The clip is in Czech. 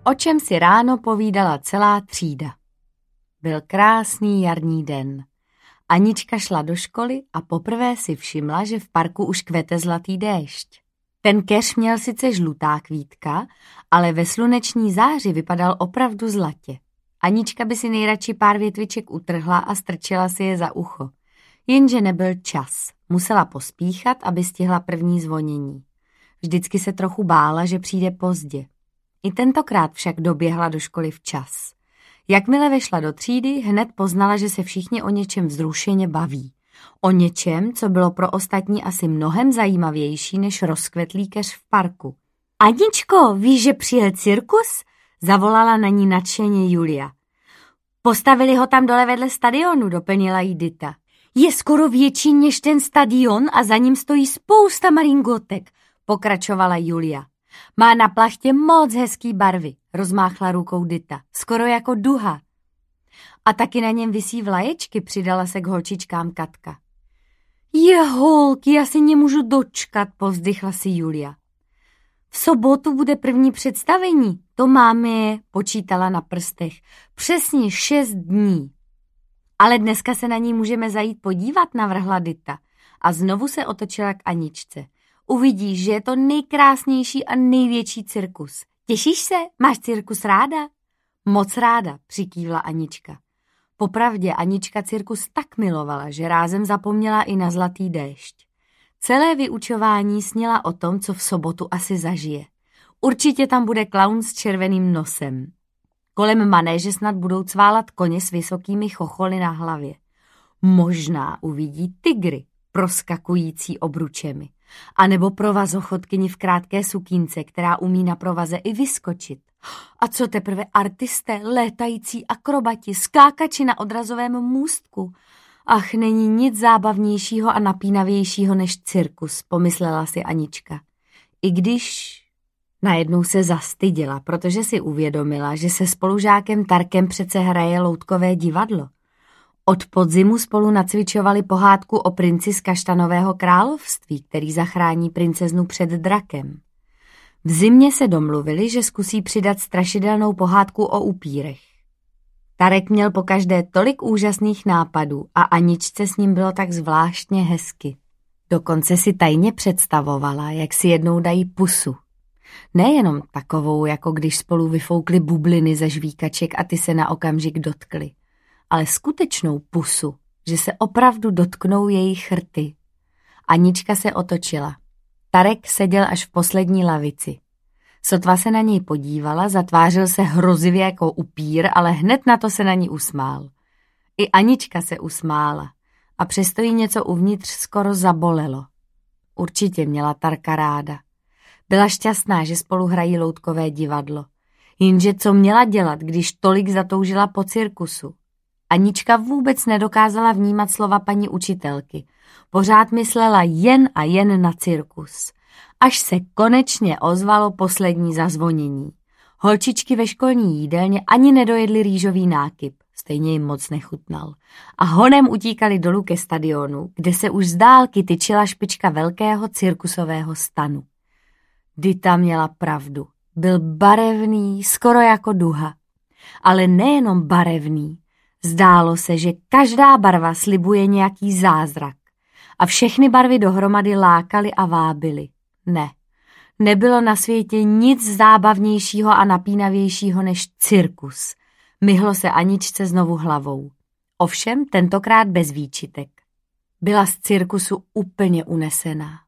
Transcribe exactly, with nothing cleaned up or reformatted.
O čem si ráno povídala celá třída. Byl krásný jarní den. Anička šla do školy a poprvé si všimla, že v parku už kvete zlatý déšť. Ten keř měl sice žlutá kvítka, ale ve sluneční záři vypadal opravdu zlatě. Anička by si nejradši pár větviček utrhla a strčila si je za ucho. Jenže nebyl čas. Musela pospíchat, aby stihla první zvonění. Vždycky se trochu bála, že přijde pozdě. I tentokrát však doběhla do školy včas. Jakmile vešla do třídy, hned poznala, že se všichni o něčem vzrušeně baví. O něčem, co bylo pro ostatní asi mnohem zajímavější než rozkvetlý keř v parku. Aničko, víš, že přijel cirkus? Zavolala na ní nadšeně Julia. Postavili ho tam dole vedle stadionu, doplnila jí Dita. Je skoro větší než ten stadion a za ním stojí spousta maringotek, pokračovala Julia. Má na plachtě moc hezký barvy, rozmáchla rukou Dita, skoro jako duha. A taky na něm visí vlaječky, přidala se k holčičkám Katka. Je holky, já se nemůžu dočkat, povzdychla si Julia. V sobotu bude první představení, to máme, počítala na prstech, přesně šest dní. Ale dneska se na ní můžeme zajít podívat, navrhla Dita a znovu se otočila k Aničce. Uvidíš, že je to nejkrásnější a největší cirkus. Těšíš se? Máš cirkus ráda? Moc ráda, přikývla Anička. Popravdě Anička cirkus tak milovala, že rázem zapomněla i na zlatý déšť. Celé vyučování snila o tom, co v sobotu asi zažije. Určitě tam bude klaun s červeným nosem. Kolem manéže snad budou cválat koně s vysokými chocholy na hlavě. Možná uvidí tygry, proskakující obručemi. A nebo provazochodkyni v krátké sukínce, která umí na provaze i vyskočit. A co teprve artisté, létající akrobati, skákači na odrazovém můstku. Ach, není nic zábavnějšího a napínavějšího než cirkus, pomyslela si Anička. I když najednou se zastyděla, protože si uvědomila, že se spolužákem Tarkem přece hraje loutkové divadlo. Od podzimu spolu nacvičovali pohádku o princi z Kaštanového království, který zachrání princeznu před drakem. V zimě se domluvili, že zkusí přidat strašidelnou pohádku o upírech. Tarek měl pokaždé tolik úžasných nápadů a Aničce s ním bylo tak zvláštně hezky. Dokonce si tajně představovala, jak si jednou dají pusu. Nejenom takovou, jako když spolu vyfoukly bubliny ze žvíkaček a ty se na okamžik dotkly, ale skutečnou pusu, že se opravdu dotknou její chrty. Anička se otočila. Tarek seděl až v poslední lavici. Sotva se na něj podívala, zatvářil se hrozivě jako upír, ale hned na to se na ní usmál. I Anička se usmála a přesto jí něco uvnitř skoro zabolelo. Určitě měla Tarka ráda. Byla šťastná, že spolu hrají loutkové divadlo. Jenže co měla dělat, když tolik zatoužila po cirkusu? Anička vůbec nedokázala vnímat slova paní učitelky. Pořád myslela jen a jen na cirkus. Až se konečně ozvalo poslední zazvonění. Holčičky ve školní jídelně ani nedojedly rýžový nákyp, stejně jim moc nechutnal. A honem utíkali dolů ke stadionu, kde se už z dálky tyčila špička velkého cirkusového stanu. Dita měla pravdu. Byl barevný, skoro jako duha. Ale nejenom barevný. Zdálo se, že každá barva slibuje nějaký zázrak. A všechny barvy dohromady lákaly a vábily. Ne, nebylo na světě nic zábavnějšího a napínavějšího než cirkus. Myhlo se Aničce znovu hlavou. Ovšem tentokrát bez výčitek. Byla z cirkusu úplně unesená.